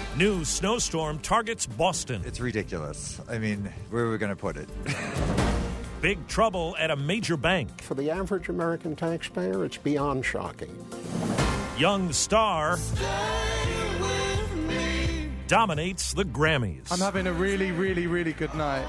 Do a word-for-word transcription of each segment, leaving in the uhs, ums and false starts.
New snowstorm targets Boston. It's ridiculous. I mean, where are we going to put it? Big trouble at a major bank. For the average American taxpayer, it's beyond shocking. Young star dominates the Grammys. I'm having a really, really, really good night.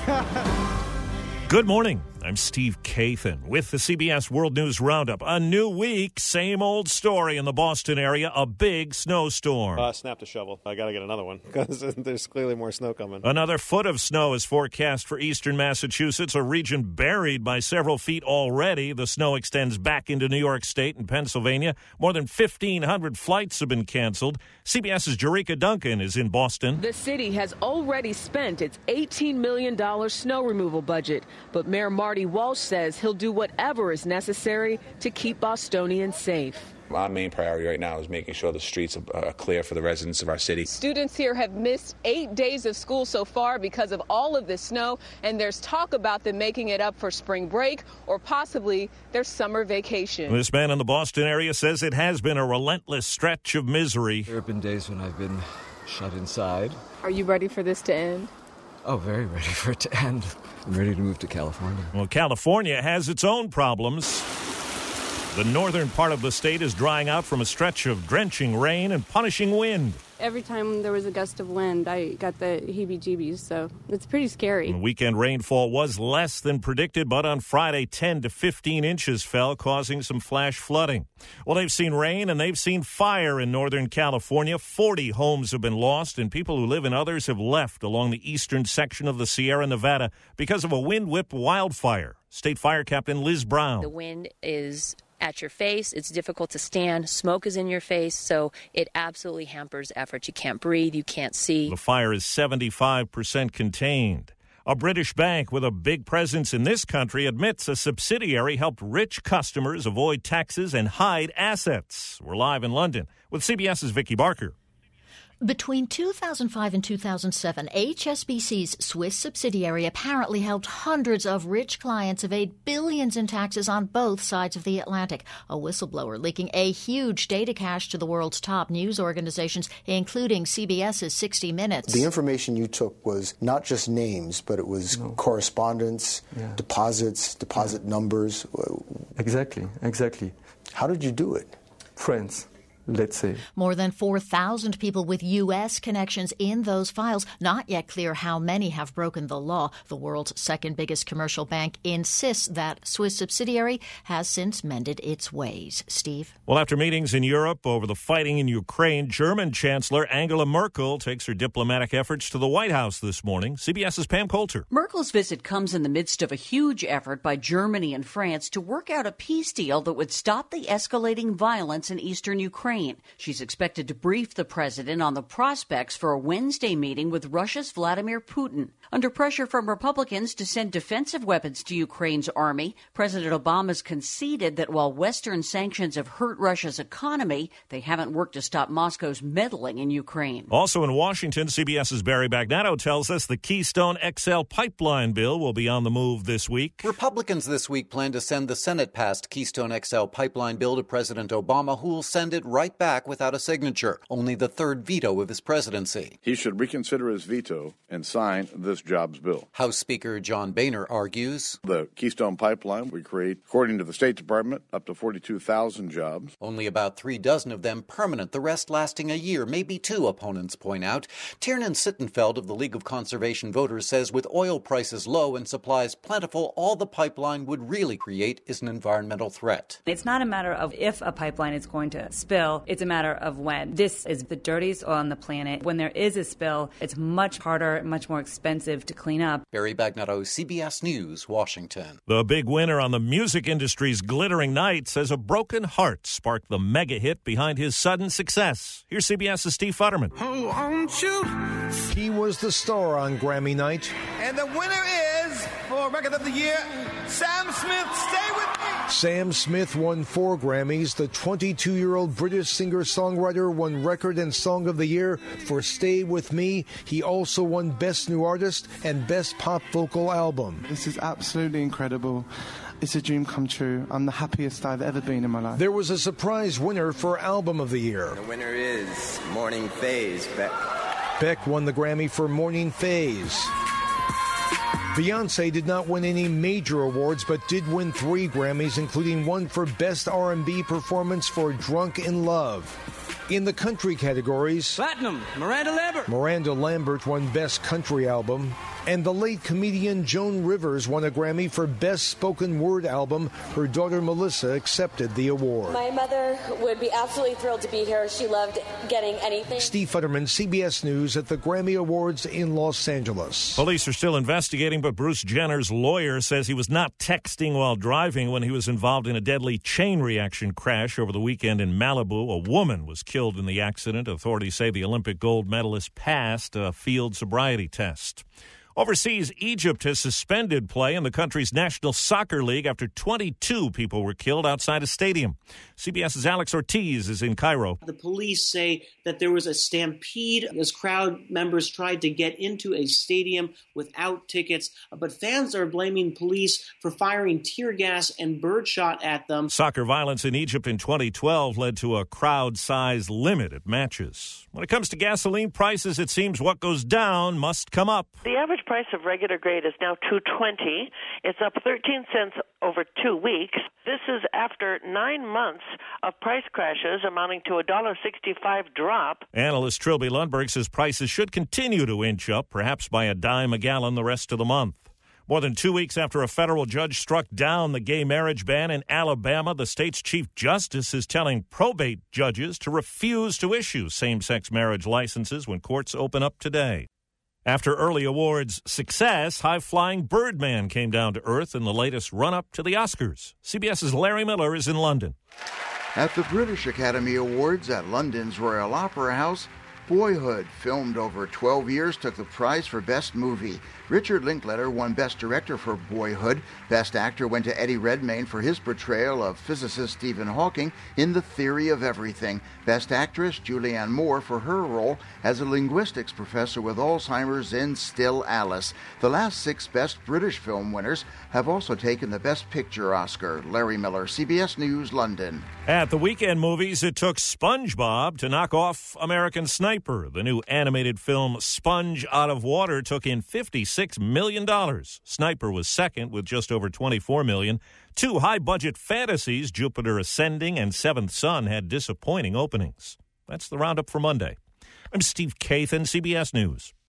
Good morning. I'm Steve Kathan with the C B S World News Roundup. A new week, same old story in the Boston area, a big snowstorm. Uh, snap the shovel. I got to get another one because there's clearly more snow coming. Another foot of snow is forecast for eastern Massachusetts, a region buried by several feet already. The snow extends back into New York State and Pennsylvania. More than fifteen hundred flights have been canceled. CBS's Jericka Duncan is in Boston. The city has already spent its eighteen million dollars snow removal budget, but Mayor Marty Walsh says he'll do whatever is necessary to keep Bostonians safe. My main priority right now is making sure the streets are clear for the residents of our city. Students here have missed eight days of school so far because of all of this snow, and there's talk about them making it up for spring break or possibly their summer vacation. This man in the Boston area says it has been a relentless stretch of misery. There have been days when I've been shut inside. Are you ready for this to end? Oh, very ready for it to end. I'm ready to move to California. Well, California has its own problems. The northern part of the state is drying out from a stretch of drenching rain and punishing wind. Every time there was a gust of wind, I got the heebie-jeebies, so it's pretty scary. The weekend rainfall was less than predicted, but on Friday, ten to fifteen inches fell, causing some flash flooding. Well, they've seen rain and they've seen fire in Northern California. forty homes have been lost, and people who live in others have left along the eastern section of the Sierra Nevada because of a wind-whipped wildfire. State Fire Captain Liz Brown. The wind is at your face. It's difficult to stand. Smoke is in your face, so it absolutely hampers effort. You can't breathe. You can't see. The fire is seventy-five percent contained. A British bank with a big presence in this country admits a subsidiary helped rich customers avoid taxes and hide assets. We're live in London with CBS's Vicky Barker. Between two thousand five and two thousand seven, H S B C's Swiss subsidiary apparently helped hundreds of rich clients evade billions in taxes on both sides of the Atlantic. A whistleblower leaking a huge data cache to the world's top news organizations, including CBS's sixty minutes. The information you took was not just names, but it was no. correspondence, yeah. deposits, deposit yeah. numbers. Exactly, exactly. How did you do it? Friends. Let's say. More than four thousand people with U S connections in those files. Not yet clear how many have broken the law. The world's second biggest commercial bank insists that Swiss subsidiary has since mended its ways. Steve? Well, after meetings in Europe over the fighting in Ukraine, German Chancellor Angela Merkel takes her diplomatic efforts to the White House this morning. CBS's Pam Coulter. Merkel's visit comes in the midst of a huge effort by Germany and France to work out a peace deal that would stop the escalating violence in eastern Ukraine. She's expected to brief the president on the prospects for a Wednesday meeting with Russia's Vladimir Putin. Under pressure from Republicans to send defensive weapons to Ukraine's army, President Obama's conceded that while Western sanctions have hurt Russia's economy, they haven't worked to stop Moscow's meddling in Ukraine. Also in Washington, CBS's Barry Bagnatto tells us the Keystone X L pipeline bill will be on the move this week. Republicans this week plan to send the Senate-passed Keystone X L pipeline bill to President Obama, who will send it right back without a signature, only the third veto of his presidency. He should reconsider his veto and sign this jobs bill. House Speaker John Boehner argues the Keystone Pipeline would create, according to the State Department, up to forty-two thousand jobs. Only about three dozen of them permanent, the rest lasting a year, maybe two, opponents point out. Tiernan Sittenfeld of the League of Conservation Voters says with oil prices low and supplies plentiful, all the pipeline would really create is an environmental threat. It's not a matter of if a pipeline is going to spill. It's a matter of when. This is the dirtiest oil on the planet. When there is a spill, it's much harder, much more expensive to clean up. Barry Bagnatto, C B S News, Washington. The big winner on the music industry's glittering night says a broken heart sparked the mega hit behind his sudden success. Here's CBS's Steve Futterman. Oh, won't you? He was the star on Grammy night. And the winner is, for Record of the Year, Sam Smith, Stay With Me. Sam Smith won four Grammys. The twenty-two-year-old British singer-songwriter won Record and Song of the Year for Stay With Me. He also won Best New Artist and Best Pop Vocal Album. This is absolutely incredible. It's a dream come true. I'm the happiest I've ever been in my life. There was a surprise winner for Album of the Year. The winner is Morning Phase. Beck won the Grammy for Morning Phase. Beyoncé did not win any major awards, but did win three Grammys, including one for Best R and B Performance for Drunk in Love. In the country categories, Platinum, Miranda Lambert. Miranda Lambert won Best Country Album, and the late comedian Joan Rivers won a Grammy for Best Spoken Word Album. Her daughter Melissa accepted the award. My mother would be absolutely thrilled to be here. She loved getting anything. Steve Futterman, C B S News at the Grammy Awards in Los Angeles. Police are still investigating, but Bruce Jenner's lawyer says he was not texting while driving when he was involved in a deadly chain reaction crash over the weekend in Malibu. A woman was killed in the accident. Authorities say the Olympic gold medalist passed a field sobriety test. Overseas, Egypt has suspended play in the country's National Soccer League after twenty-two people were killed outside a stadium. CBS's Alex Ortiz is in Cairo. The police say that there was a stampede as crowd members tried to get into a stadium without tickets, but fans are blaming police for firing tear gas and birdshot at them. Soccer violence in Egypt in twenty twelve led to a crowd size limit at matches. When it comes to gasoline prices, it seems what goes down must come up. The average price of regular grade is now two twenty. It's up thirteen cents over two weeks. This is after nine months of price crashes amounting to a one dollar sixty-five drop. Analyst Trilby Lundberg says prices should continue to inch up, perhaps by a dime a gallon the rest of the month. More than two weeks after a federal judge struck down the gay marriage ban in Alabama, the state's chief justice is telling probate judges to refuse to issue same-sex marriage licenses when courts open up today. After early awards success, high-flying Birdman came down to earth in the latest run-up to the Oscars. CBS's Larry Miller is in London. At the British Academy Awards at London's Royal Opera House, Boyhood, filmed over twelve years, took the prize for Best Movie. Richard Linklater won Best Director for Boyhood. Best Actor went to Eddie Redmayne for his portrayal of physicist Stephen Hawking in The Theory of Everything. Best Actress Julianne Moore for her role as a linguistics professor with Alzheimer's in Still Alice. The last six Best British Film winners have also taken the Best Picture Oscar. Larry Miller, C B S News, London. At the weekend movies, it took SpongeBob to knock off American Sniper. The new animated film Sponge Out of Water took in fifty-six million dollars. Sniper was second with just over twenty-four million dollars. Two high-budget fantasies, Jupiter Ascending and Seventh Son, had disappointing openings. That's the roundup for Monday. I'm Steve Kathan, C B S News.